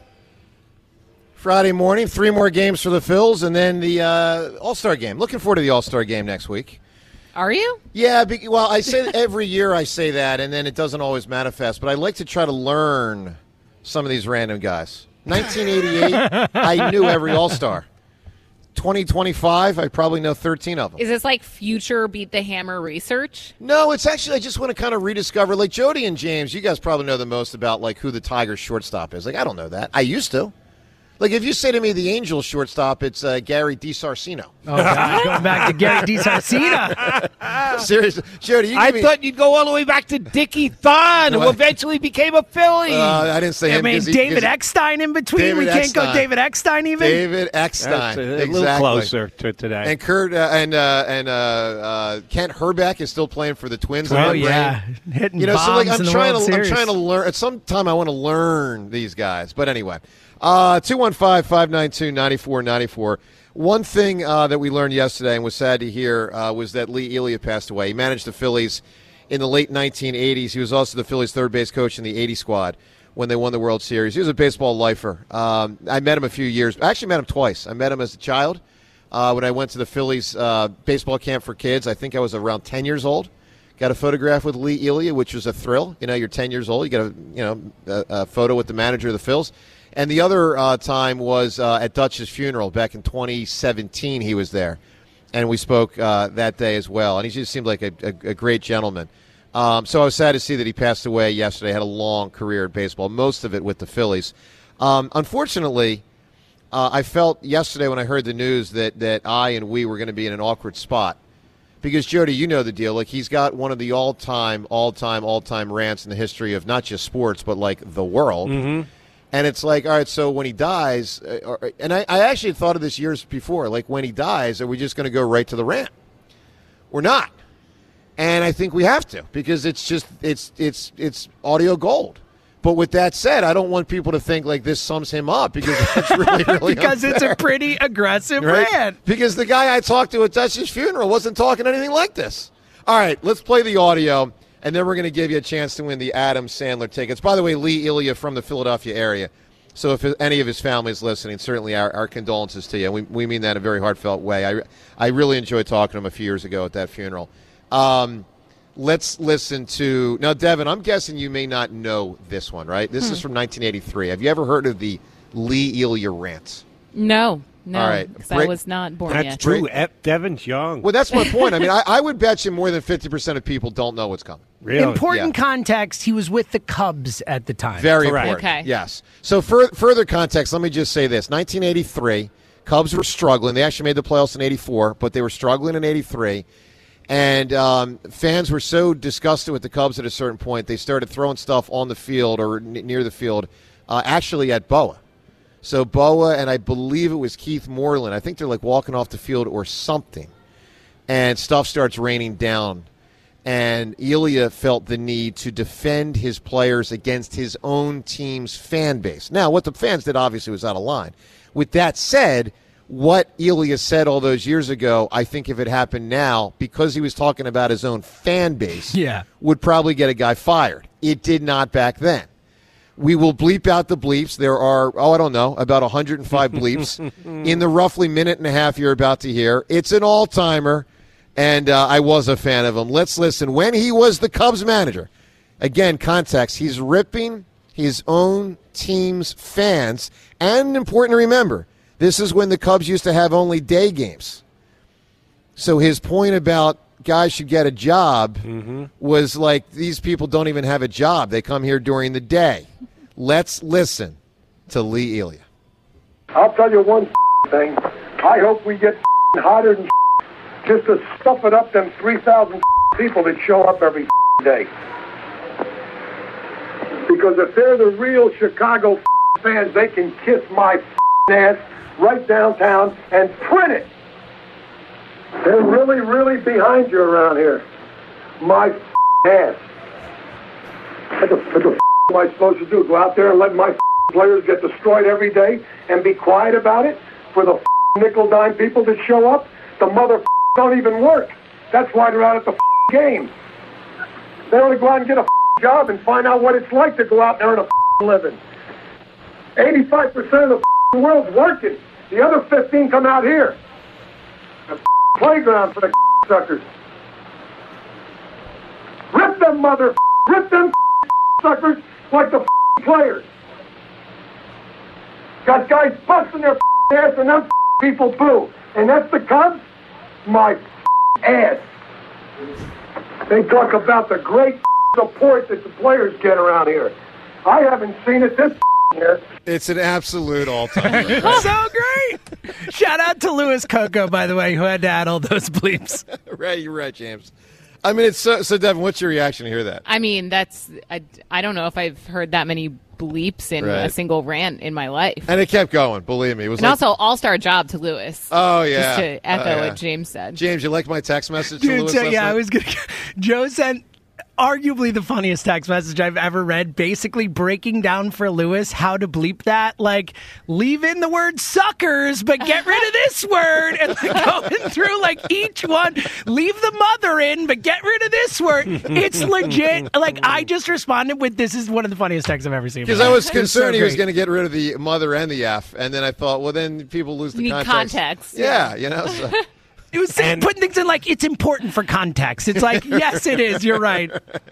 Friday morning, three more games for the Phils, and then the uh, All-Star game. Looking forward to the All-Star game next week. Are you? Yeah, be, well, I say every year I say that, and then it doesn't always manifest, but I like to try to learn some of these random guys. nineteen eighty-eight, I knew every All-Star. twenty twenty-five, I probably know thirteen of them. Is this like future Beat the Hammer research? No, it's actually, I just want to kind of rediscover, like Jody and James, you guys probably know the most about like who the Tigers shortstop is. Like, I don't know that. I used to. Like, if you say to me the Angels shortstop, it's uh, Gary DiSarcino. Oh, God, going back to Gary DiSarcino. Seriously. Jody, you I me... thought you'd go all the way back to Dickie Thon, who eventually became a Philly. Uh, I didn't say I him. mean, he, David Eckstein in between. David we can't Eckstein. go David Eckstein even. David Eckstein. That's a, a exactly. little closer to today. And Kurt uh, and uh, and uh, uh, Kent Herbeck is still playing for the Twins. Oh yeah, hitting you know, bombs so like I'm in the trying World to Series. I'm trying to learn. At some time, I want to learn these guys. But anyway, uh, two one five, five nine two, nine four nine four. One thing uh, that we learned yesterday and was sad to hear uh, was that Lee Elia passed away. He managed the Phillies in the late nineteen eighties. He was also the Phillies' third base coach in the eighty squad when they won the World Series. He was a baseball lifer. Um, I met him a few years. I actually met him twice. I met him as a child uh, when I went to the Phillies uh, baseball camp for kids. I think I was around ten years old. Got a photograph with Lee Elia, which was a thrill. You know, you're ten years old. You got a you know a, a photo with the manager of the Phils. And the other uh, time was uh, at Dutch's funeral back in twenty seventeen. He was there, and we spoke uh, that day as well. And he just seemed like a, a, a great gentleman. Um, so I was sad to see that he passed away yesterday. Had a long career in baseball, most of it with the Phillies. Um, unfortunately, uh, I felt yesterday when I heard the news that that I and we were going to be in an awkward spot. Because, Jody, you know the deal. Like, he's got one of the all-time, all-time, all-time rants in the history of not just sports, but, like, the world. Mm-hmm. And it's like, all right, so when he dies, uh, or, and I, I actually thought of this years before, like, when he dies, are we just going to go right to the rant? We're not. And I think we have to, because it's just, it's it's it's audio gold. But with that said, I don't want people to think like this sums him up, because that's really, really because unfair. It's a pretty aggressive Right? rant. Because the guy I talked to at Dutch's funeral wasn't talking anything like this. All right, let's play the audio, and then we're going to give you a chance to win the Adam Sandler tickets. By the way, Lee Elia from the Philadelphia area. So if any of his family is listening, certainly our, our condolences to you. We, we mean that in a very heartfelt way. I, I really enjoyed talking to him a few years ago at that funeral. Um, let's listen to – now, Devin, I'm guessing you may not know this one, right? This hmm. is from nineteen eighty-three. Have you ever heard of the Lee Elia rant? No. No, All right. because Break- I was not born That's yet. true. E- Devin's young. Well, that's my point. I mean, I, I would bet you more than fifty percent of people don't know what's coming. Really? Important Yeah. context, he was with the Cubs at the time. Very Correct. important. Okay. Yes. So for, further context, let me just say this. nineteen eighty-three, Cubs were struggling. They actually made the playoffs in eighty-four, but they were struggling in eighty-three. And um, fans were so disgusted with the Cubs at a certain point, they started throwing stuff on the field or n- near the field, uh, actually at Boa. So Boa and I believe it was Keith Moreland. I think they're like walking off the field or something. And stuff starts raining down. And Elia felt the need to defend his players against his own team's fan base. Now, what the fans did obviously was out of line. With that said, what Elia said all those years ago, I think if it happened now, because he was talking about his own fan base, Yeah. would probably get a guy fired. It did not back then. We will bleep out the bleeps. There are, oh, I don't know, about one hundred five bleeps in the roughly minute and a half you're about to hear. It's an all-timer, and uh, I was a fan of him. Let's listen. When he was the Cubs manager, again, context, he's ripping his own team's fans. And important to remember, this is when the Cubs used to have only day games. So his point about guys should get a job mm-hmm. was like, these people don't even have a job. They come here during the day. Let's listen to Lee Elia. I'll tell you one thing. I hope we get hotter than just to stuff it up them three thousand people that show up every day. Because if they're the real Chicago fans, they can kiss my ass right downtown and print it. They're really, really behind you around here. My ass. What the, what the am I supposed to do? Go out there and let my players get destroyed every day and be quiet about it for the nickel dime people that show up? The mother don't even work. That's why they're out at the game. They want to go out and get a job and find out what it's like to go out there and earn a living. eighty-five percent of the world's working. The other fifteen come out here. A playground for the suckers. Rip them mother, rip them suckers like the players. Got guys busting their ass and them people boo. And that's the Cubs? My ass. They talk about the great support that the players get around here. I haven't seen it this year. It's an absolute all-time. So great. Shout out to Louis Coco, by the way, who had to add all those bleeps. Right, you're right, James. I mean, it's so, so Devin, what's your reaction to hear that? I mean, that's I, I don't know if I've heard that many bleeps in Right. a single rant in my life. And it kept going, believe me. It was And like, also, all-star job to Lewis. Oh, yeah. Just to echo Oh, yeah. what James said. James, you like my text message to Dude, Louis so, last yeah, night? I was gonna. Joe sent arguably the funniest text message I've ever read, basically breaking down for Lewis how to bleep that, like leave in the word suckers, but get rid of this word, and like going through like each one, leave the mother in, but get rid of this word. It's legit. Like I just responded with, "This is one of the funniest texts I've ever seen." Because I was It concerned so he was great. going to get rid of the mother and the F, and then I thought, well, then people lose the You need context. context, Yeah, yeah. you know. So. It was putting things in like it's important for context. It's like yes, it is. You're right.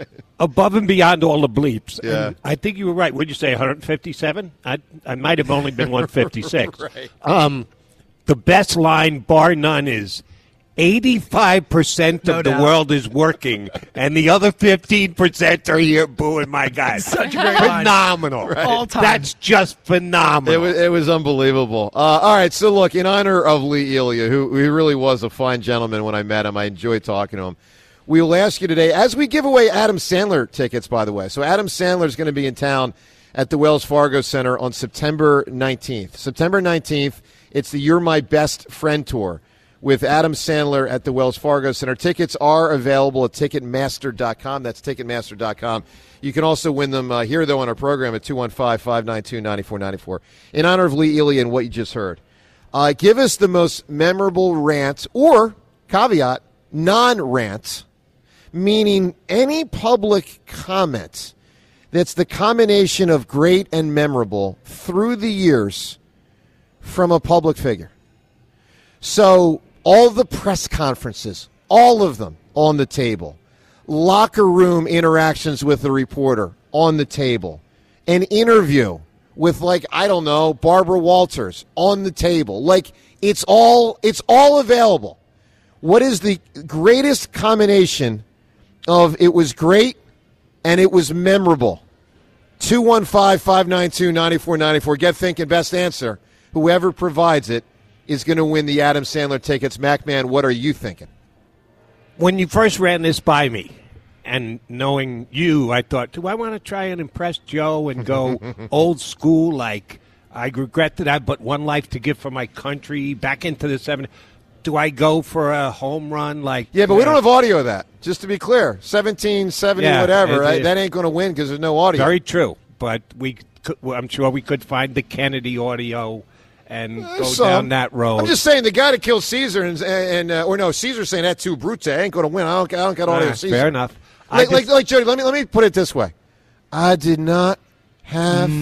Above and beyond all the bleeps. Yeah. And I think you were right. What did you say, one fifty-seven? I I might have only been one fifty-six. Right. Um, the best line, bar none, is eighty-five percent No of the doubt. world is working, and the other fifteen percent are here booing my guys. Such a great line. Phenomenal. All time. That's just phenomenal. It was, it was unbelievable. Uh, all right, so look, in honor of Lee Elia, who, who really was a fine gentleman when I met him, I enjoyed talking to him. We will ask you today, as we give away Adam Sandler tickets, by the way. So Adam Sandler is going to be in town at the Wells Fargo Center on September nineteenth. September nineteenth, it's the You're My Best Friend Tour with Adam Sandler at the Wells Fargo Center. Tickets are available at Ticketmaster dot com. That's Ticketmaster dot com. You can also win them uh, here, though, on our program at two one five, five nine two, nine four nine four. In honor of Lee Elia and what you just heard, uh, give us the most memorable rant or, caveat, non-rant, meaning any public comment that's the combination of great and memorable through the years from a public figure. So all the press conferences, all of them on the table. Locker room interactions with the reporter on the table. An interview with, like, I don't know, Barbara Walters on the table. Like, It's all it's all available. What is the greatest combination of it was great and it was memorable? two one five, five nine two, nine four nine four. Get thinking. Best answer. Whoever provides it is going to win the Adam Sandler tickets. MacMan, what are you thinking? When you first ran this by me, and knowing you, I thought, do I want to try and impress Joe and go old school, like I regret that I have but one life to give for my country, back into the seventies? Do I go for a home run? Like Yeah, but uh, we don't have audio of that, just to be clear. seventeen seventy, Yeah, whatever, it- right? it- That ain't going to win because there's no audio. Very true, but we, could, well, I'm sure we could find the Kennedy audio and There's go some. down that road. I'm just saying the guy that killed Caesar, and, and uh, or no, Caesar's saying that too, Brute. I ain't going to win. I don't, I don't got audio Ah, of Caesar. fair enough. I Like, like, just- like, Jody, let me let me put it this way: I did not have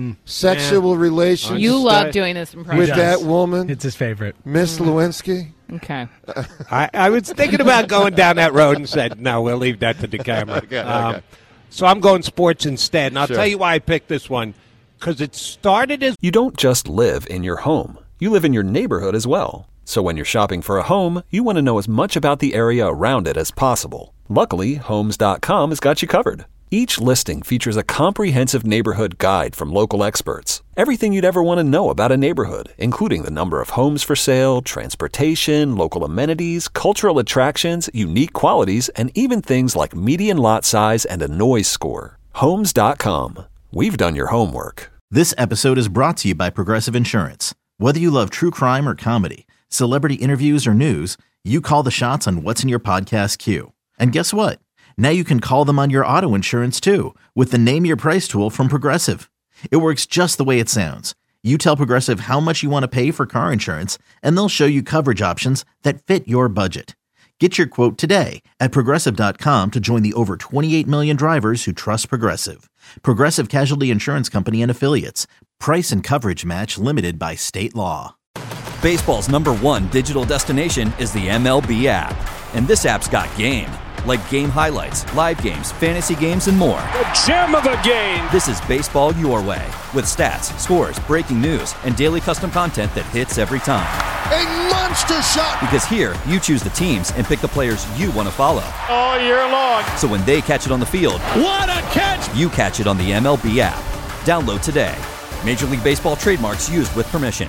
sexual relations. You love doing this impression. with that woman. It's his favorite. Miss Lewinsky. Okay. I, I was thinking about going down that road and said, no, we'll leave that to the camera. Okay, Um, okay. so I'm going sports instead. And I'll Sure. tell you why I picked this one. Because it started as... You don't just live in your home. You live in your neighborhood as well. So when you're shopping for a home, you want to know as much about the area around it as possible. Luckily, Homes dot com has got you covered. Each listing features a comprehensive neighborhood guide from local experts. Everything you'd ever want to know about a neighborhood, including the number of homes for sale, transportation, local amenities, cultural attractions, unique qualities, and even things like median lot size and a noise score. Homes dot com. We've done your homework. This episode is brought to you by Progressive Insurance. Whether you love true crime or comedy, celebrity interviews or news, you call the shots on what's in your podcast queue. And guess what? Now you can call them on your auto insurance too with the Name Your Price tool from Progressive. It works just the way it sounds. You tell Progressive how much you want to pay for car insurance, and they'll show you coverage options that fit your budget. Get your quote today at Progressive dot com to join the over twenty-eight million drivers who trust Progressive. Progressive Casualty Insurance Company and Affiliates. Price and coverage match limited by state law. Baseball's number one digital destination is the M L B app. And this app's got game. Like game highlights, live games, fantasy games, and more. The gem of the game. This is baseball your way. With stats, scores, breaking news, and daily custom content that hits every time. A monster shot. Because here, you choose the teams and pick the players you want to follow. All year long. So when they catch it on the field, What a catch. you catch it on the M L B app. Download today. Major League Baseball trademarks used with permission.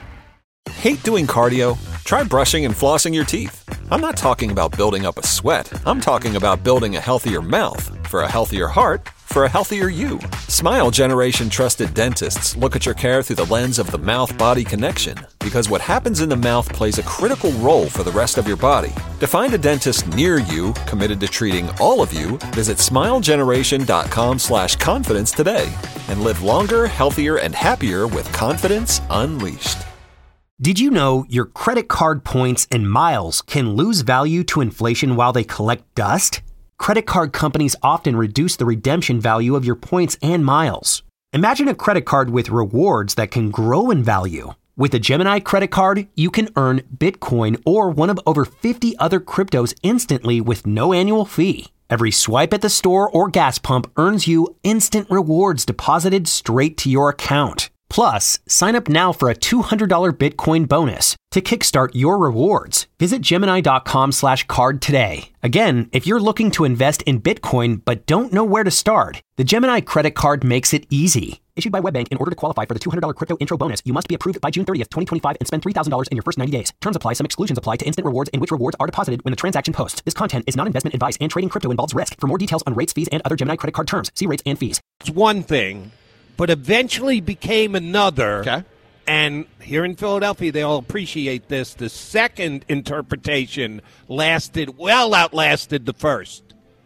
Hate doing cardio? Try brushing and flossing your teeth. I'm not talking about building up a sweat. I'm talking about building a healthier mouth. For a healthier heart, for a healthier you. Smile Generation trusted dentists look at your care through the lens of the mouth-body connection, because what happens in the mouth plays a critical role for the rest of your body. To find a dentist near you committed to treating all of you, visit smilegeneration.com slash confidence today and live longer, healthier, and happier with confidence unleashed. Did you know your credit card points and miles can lose value to inflation while they collect dust? Credit card companies often reduce the redemption value of your points and miles. Imagine a credit card with rewards that can grow in value. With a Gemini credit card, you can earn Bitcoin or one of over fifty other cryptos instantly with no annual fee. Every swipe at the store or gas pump earns you instant rewards deposited straight to your account. Plus, sign up now for a two hundred dollars Bitcoin bonus to kickstart your rewards. Visit Gemini.com slash card today. Again, if you're looking to invest in Bitcoin but don't know where to start, the Gemini credit card makes it easy. Issued by WebBank, in order to qualify for the two hundred dollars crypto intro bonus, you must be approved by June thirtieth, twenty twenty-five and spend three thousand dollars in your first ninety days. Terms apply. Some exclusions apply to instant rewards in which rewards are deposited when the transaction posts. This content is not investment advice, and trading crypto involves risk. For more details on rates, fees, and other Gemini credit card terms, see rates and fees. It's one thing, but eventually became another. Okay. And here in Philadelphia, they all appreciate this. The second interpretation lasted, well outlasted the first.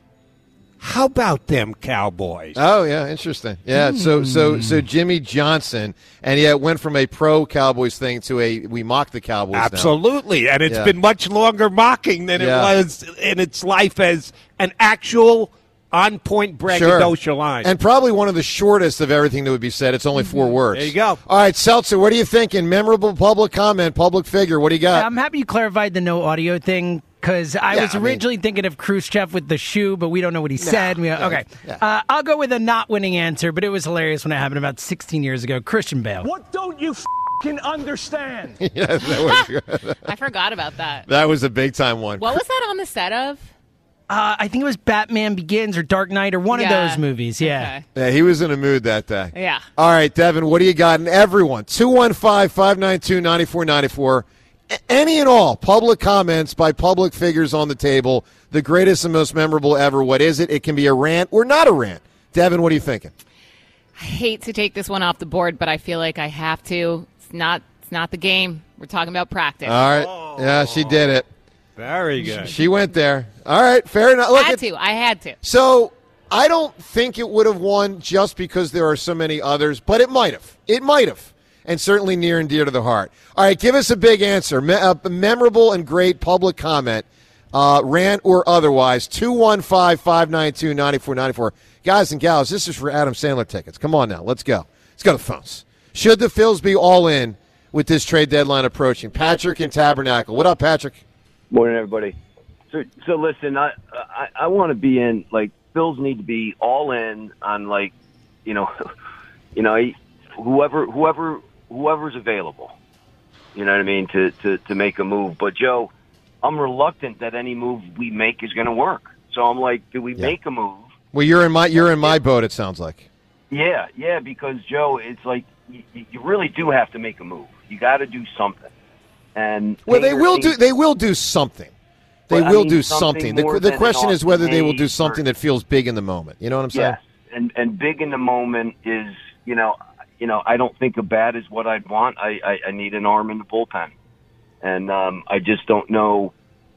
How about them Cowboys? Oh yeah, interesting. Yeah, so so so Jimmy Johnson, and yeah, it went from a pro Cowboys thing to a we mock the Cowboys. now. Absolutely, and it's Yeah. been much longer mocking than Yeah. it was in its life as an actual on-point braggadocio line. And probably one of the shortest of everything that would be said. It's only four words. There you go. All right, Seltzer, what are you thinking? Memorable public comment, public figure. What do you got? I'm happy you clarified the no audio thing because I Yeah, was I mean- originally thinking of Khrushchev with the shoe, but we don't know what he said. We, yeah, okay, yeah. uh, I'll go with a not winning answer, but it was hilarious when it happened about sixteen years ago. Christian Bale. What don't you f- fucking understand. Yes, that was, I forgot about that. that was a big-time one. What was that on the set of? Uh, I think it was Batman Begins or Dark Knight or one Yeah. of those movies. Yeah. Okay. Yeah, he was in a mood that day. Yeah. All right, Devin, what do you got? And everyone, two one five, five nine two, nine four nine four. Any and all public comments by public figures on the table. The greatest and most memorable ever. What is it? It can be a rant or not a rant. Devin, what are you thinking? I hate to take this one off the board, but I feel like I have to. It's not. It's not the game. We're talking about practice. All right. Yeah, she did it. Very good. She went there. All right, fair enough. I Look, had it- to. I had to. So I don't think it would have won just because there are so many others, but it might have. It might have. And certainly near and dear to the heart. All right, give us a big answer. Me- a memorable and great public comment, uh, rant or otherwise. two one five, five nine two, nine four nine four. Guys and gals, this is for Adam Sandler tickets. Come on now, let's go. Let's go to the phones. Should the Phils be all in with this trade deadline approaching? Patrick and Tabernacle. What up, Patrick? Morning, everybody. So, so listen, I I, I want to be in, like, Phils need to be all in on, like, you know, you know, whoever whoever whoever's available. You know what I mean, to, to, to make a move. But, Joe, I'm reluctant that any move we make is going to work. So I'm like, do we Yeah. make a move? Well, you're in my you're in my boat, it sounds like. Yeah, yeah, because, Joe, it's like you, you really do have to make a move. You got to do something. And Well, they Hager will seems- do. They will do something. They Well, I will mean, do something something. The, more the than question an is whether they will do Austin something Hayes that feels big in the moment. You know what I'm saying? Yes, and and big in the moment is, you know, you know, I don't think a bat is what I'd want. I, I, I need an arm in the bullpen, and um, I just don't know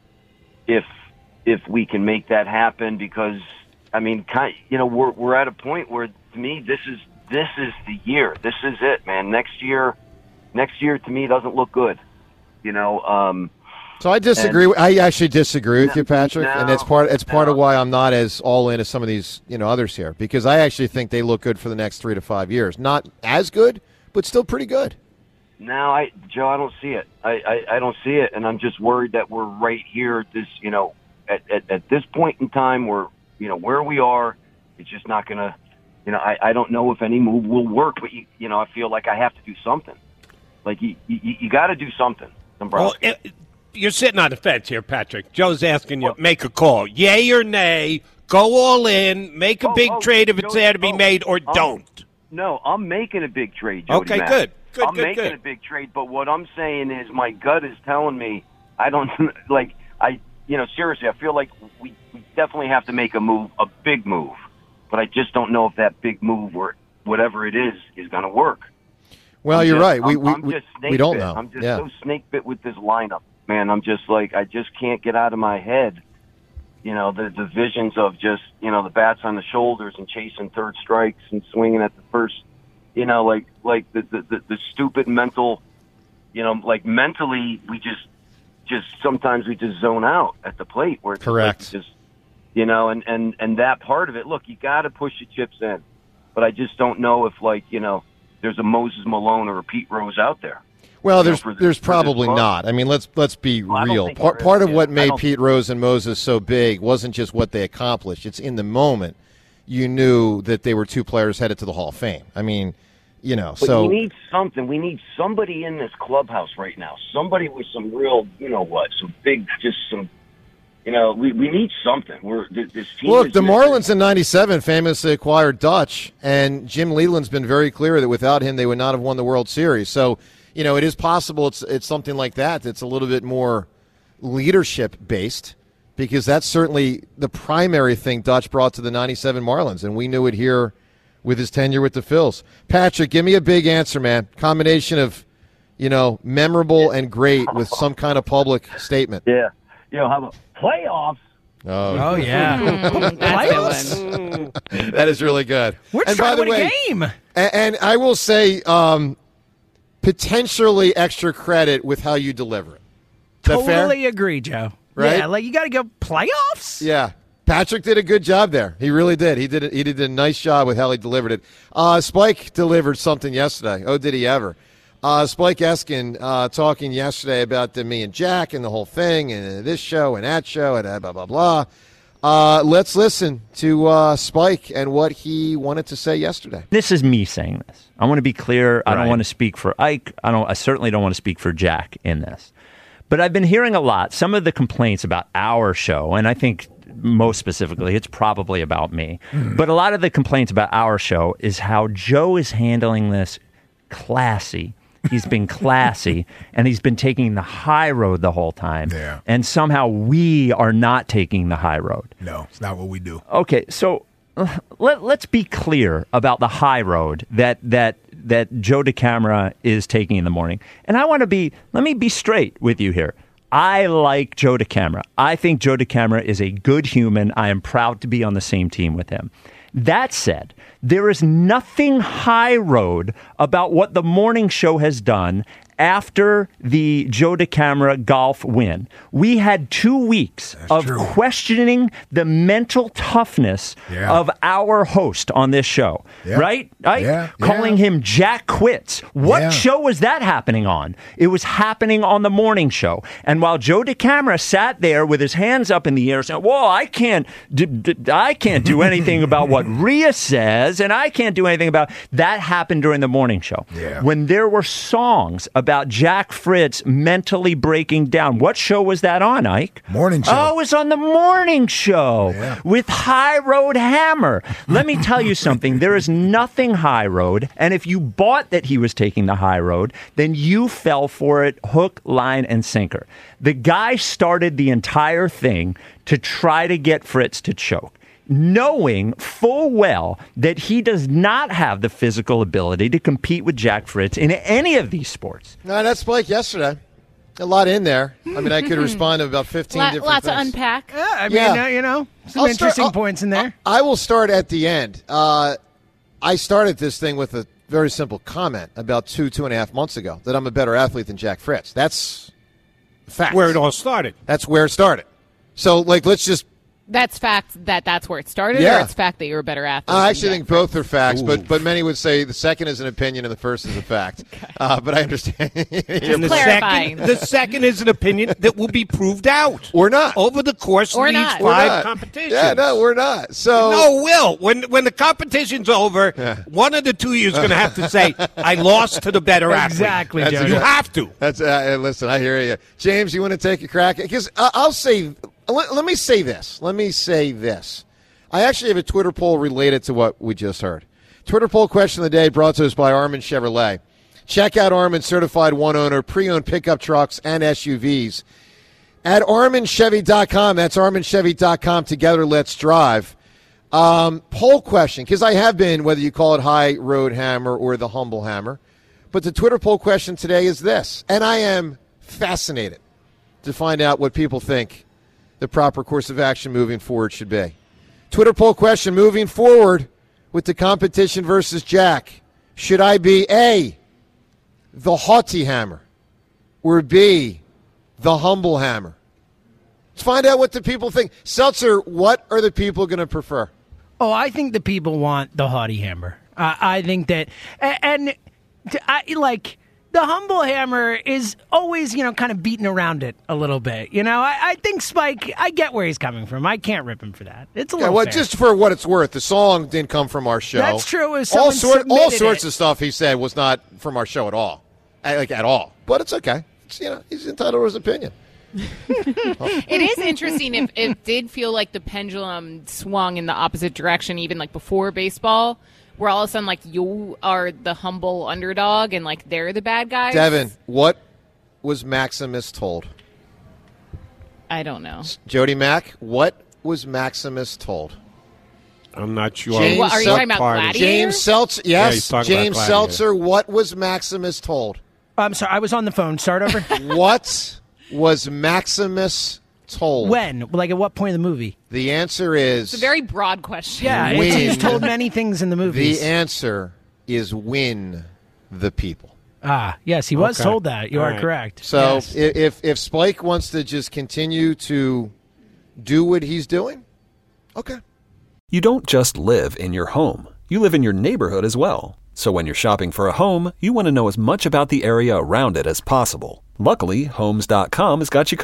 if if we can make that happen because I mean, kind, you know, we're we're at a point where to me this is this is the year. This is it, man. Next year, next year to me doesn't look good. You know. Um, So I disagree. And- I actually disagree with you, Patrick, and No, it's part. It's part of no. why I'm not as all in as some of these, you know, others here because I actually think they look good for the next three to five years. Not as good, but still pretty good. No, I Joe, I don't see it. I, I, I don't see it, and I'm just worried that we're right here at this, you know, at, at, at this point in time where, you know, where we are, it's just not going to, you know, I, I don't know if any move will work, but, you, you know, I feel like I have to do something. Like, you, you, you got to do something, Dombrowski. Well, it, you're sitting on the fence here, Patrick. Joe's asking you, make a call. Yay or nay, go all in, make a Oh, big oh, trade if it's Joe, there to be oh, made, or um, don't. No, I'm making a big trade, Jody Okay, Mack. good. Good, I'm good, making good. a big trade, but what I'm saying is my gut is telling me I don't like I you know seriously I feel like we, we definitely have to make a move, a big move, but I just don't know if that big move or whatever it is is going to work. Well, I'm you're just- right. We I'm, we I'm we, just snake we don't bit. know. I'm just yeah. so snake bit with this lineup, man. I'm just like I just can't get out of my head. You know the the visions of just you know the bats on the shoulders and chasing third strikes and swinging at the first. You know, like like the, the, the, the stupid mental, you know, like mentally we just just sometimes we just zone out at the plate where it's Correct. Like just you know, and, and, and that part of it. Look, you got to push the chips in, but I just don't know if like you know there's a Moses Malone or a Pete Rose out there. Well, you know, there's for the- there's for this probably club. not. I mean, let's let's be Well, I don't real. think Part there is, part of yeah. what I made don't- Pete Rose and Moses so big wasn't just what they accomplished. It's in the moment you knew that they were two players headed to the Hall of Fame. I mean, you know, But so we need something. We need somebody in this clubhouse right now. Somebody with some real, you know what, some big, just some, you know, we, we need something. We're this this team. look, is the missing- Marlins in ninety-seven famously acquired Dutch, and Jim Leland's been very clear that without him they would not have won the World Series. So, you know, it is possible it's it's something like that that's a little bit more leadership based, because that's certainly the primary thing Dutch brought to the ninety-seven Marlins, and we knew it here with his tenure with the Phils. Patrick, give me a big answer, man. Combination of, you know, memorable and great with some kind of public statement. Yeah. You know, how about playoffs? Oh, Oh, yeah. That's a good one. that is really good. We're and trying by to the win way, a game. And, and I will say, um, potentially extra credit with how you deliver it. Is that fair? Totally agree, Joe. Right? Yeah, like you got to go playoffs. Yeah. Patrick did a good job there. He really did. He did. A, he did a nice job with how he delivered it. Uh, Spike delivered something yesterday. Oh, did he ever? Uh, Spike Eskin uh, talking yesterday about the me and Jack and the whole thing and this show and that show and blah, blah, blah. Uh, let's listen to uh, Spike and what he wanted to say yesterday. This is me saying this. I want to be clear. I Right. don't want to speak for Ike. I don't. I certainly don't want to speak for Jack in this. But I've been hearing a lot. Some of the complaints about our show, and I think most specifically, it's probably about me. Mm. But a lot of the complaints about our show is how Joe is handling this classy. He's been classy, and he's been taking the high road the whole time. Yeah. And somehow we are not taking the high road. No, it's not what we do. Okay, so uh, let, let's be clear about the high road that that that Joe DeCamara is taking in the morning. And I want to be, let me be straight with you here. I like Joe DeCamara. I think Joe DeCamara is a good human. I am proud to be on the same team with him. That said, there is nothing high road about what the morning show has done after the Joe DeCamara golf win. We had two weeks That's of true. questioning the mental toughness Yeah. of our host on this show, Yeah. right? right? Yeah. Calling Yeah. him Jack Quits. What Yeah. show was that happening on? It was happening on the morning show. And while Joe DeCamara sat there with his hands up in the air saying, well, I can't, d- d- I can't do anything about what Rhea says, and I can't do anything about that happened during the morning show. Yeah. When there were songs about Jack Fritz mentally breaking down. What show was that on, Ike? Morning show. Oh, it was on the morning show Yeah. with High Road Hammer. Let me tell you something. There is nothing high road. And if you bought that he was taking the high road, then you fell for it hook, line, and sinker. The guy started the entire thing to try to get Fritz to choke, knowing full well that he does not have the physical ability to compete with Jack Fritz in any of these sports. No, that's Blake yesterday. A lot in there. I mean, I could respond to about fifteen Lot, different lots things. to unpack. Yeah, I mean, Yeah. uh, you know, some I'll interesting start- I'll- points in there. I will start at the end. Uh, I started this thing with a very simple comment about two, two and a half months ago that I'm a better athlete than Jack Fritz. That's fact. Where it all started. That's where it started. So, like, let's just. That's fact that that's where it started, Yeah. or it's fact that you're a better athlete. I than actually Jack think both are facts, Ooh. but but many would say the second is an opinion and the first is a fact. uh, but I understand. And the clarifying. second, the second is an opinion that will be proved out. We're not. Over the course Or of these not. We're five not. competitions. Yeah, no, we're not. So No, Will. When when the competition's over, one of the two of you is going to have to say, "I lost to the better athlete." Exactly, That's Joe. You have to. That's uh, listen. I hear you, James. You want to take a crack? Because uh, I'll say. Let, let me say this. Let me say this. I actually have a Twitter poll related to what we just heard. Twitter poll question of the day brought to us by Armin Chevrolet. Check out Armin Certified One Owner pre-owned pickup trucks and S U Vs at armin chevy dot com. That's armin chevy dot com. Together, let's drive. Um, poll question, because I have been, whether you call it High Road Hammer or the Humble Hammer, but the Twitter poll question today is this, and I am fascinated to find out what people think the proper course of action moving forward should be. Twitter poll question, moving forward with the competition versus Jack, should I be A, the haughty hammer, or B, the humble hammer? Let's find out what the people think. Seltzer, what are the people going to prefer? Oh, I think the people want the haughty hammer. Uh, I think that, and, and I like the humble hammer is always, you know, kind of beating around it a little bit. You know, I, I think Spike, I get where he's coming from. I can't rip him for that. It's a Yeah, little well, fair. just for what it's worth, the song didn't come from our show. That's true. If All, someone sort, all submitted sorts it- of stuff he said was not from our show at all, Uh, like at all. But it's okay. It's, you know, he's entitled to his opinion. It is interesting if it did feel like the pendulum swung in the opposite direction, even like before baseball, where all of a sudden like you are the humble underdog and like they're the bad guys. Devin, what was Maximus told? I don't know. Jody Mack, what was Maximus told? I'm not sure. James What, are you Sel- talking about Gladiator? James Seltzer, Yeah, he's yes, talking about James Gladiator. Seltzer, what was Maximus told? I'm sorry, I was on the phone. Start over. What was Maximus told? When? Like at what point in the movie? The answer is It's a very broad question. Yeah, When? it's, he's told many things in the movies. the answer is win the people. Ah, yes, he was Okay. told that. You All are right. correct. So Yes. i if if Spike wants to just continue to do what he's doing, okay. You don't just live in your home. You live in your neighborhood as well. So when you're shopping for a home, you want to know as much about the area around it as possible. Luckily, Homes dot com has got you covered.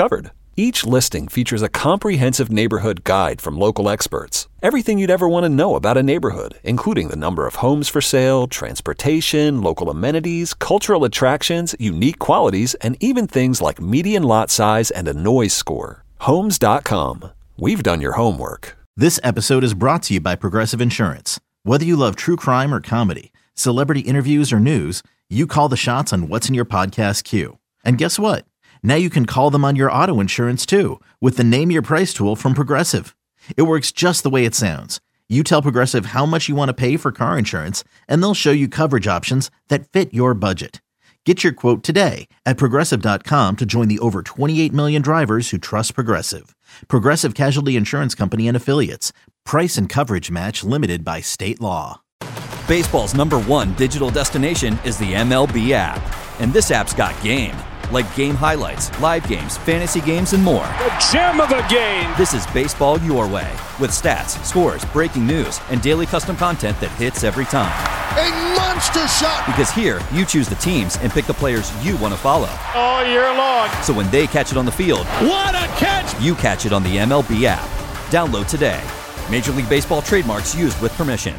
Each listing features a comprehensive neighborhood guide from local experts. Everything you'd ever want to know about a neighborhood, including the number of homes for sale, transportation, local amenities, cultural attractions, unique qualities, and even things like median lot size and a noise score. Homes dot com. We've done your homework. This episode is brought to you by Progressive Insurance. Whether you love true crime or comedy, celebrity interviews or news, you call the shots on what's in your podcast queue. And guess what? Now you can call them on your auto insurance too with the Name Your Price tool from Progressive. It works just the way it sounds. You tell Progressive how much you want to pay for car insurance, and they'll show you coverage options that fit your budget. Get your quote today at Progressive dot com to join the over twenty-eight million drivers who trust Progressive. Progressive Casualty Insurance Company and Affiliates. Price and coverage match limited by state law. Baseball's number one digital destination is the M L B app. And this app's got game. Like game highlights, live games, fantasy games, and more. The gem of the game! This is baseball your way. With stats, scores, breaking news, and daily custom content that hits every time. A monster shot! Because here, you choose the teams and pick the players you want to follow. All year long. So when they catch it on the field, what a catch! You catch it on the M L B app. Download today. Major League Baseball trademarks used with permission.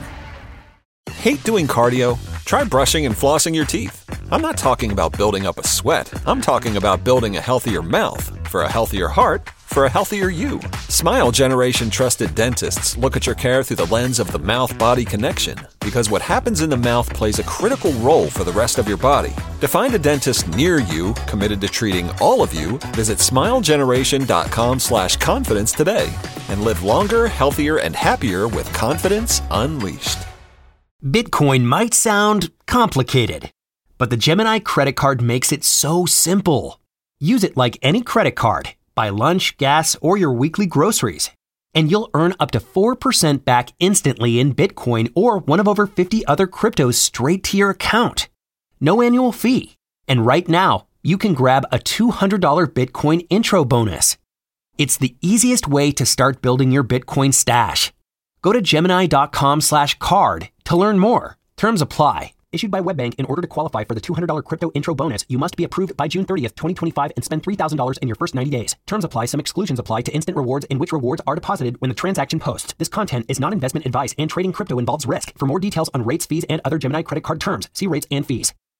Hate doing cardio? Try brushing and flossing your teeth. I'm not talking about building up a sweat. I'm talking about building a healthier mouth. For a healthier heart, for a healthier you. Smile Generation trusted dentists look at your care through the lens of the mouth-body connection, because what happens in the mouth plays a critical role for the rest of your body. To find a dentist near you committed to treating all of you, visit smilegeneration.com slash confidence today and live longer, healthier, and happier with confidence unleashed. Bitcoin might sound complicated, but the Gemini credit card makes it so simple. Use it like any credit card. Buy lunch, gas, or your weekly groceries, and you'll earn up to four percent back instantly in Bitcoin or one of over fifty other cryptos straight to your account. No annual fee. And right now, you can grab a two hundred dollars Bitcoin intro bonus. It's the easiest way to start building your Bitcoin stash. Go to Gemini.com slash card to learn more. Terms apply. Issued by WebBank. In order to qualify for the two hundred dollars crypto intro bonus, you must be approved by June thirtieth, twenty twenty-five and spend three thousand dollars in your first ninety days. Terms apply. Some exclusions apply to instant rewards in which rewards are deposited when the transaction posts. This content is not investment advice and trading crypto involves risk. For more details on rates, fees, and other Gemini credit card terms, see rates and fees.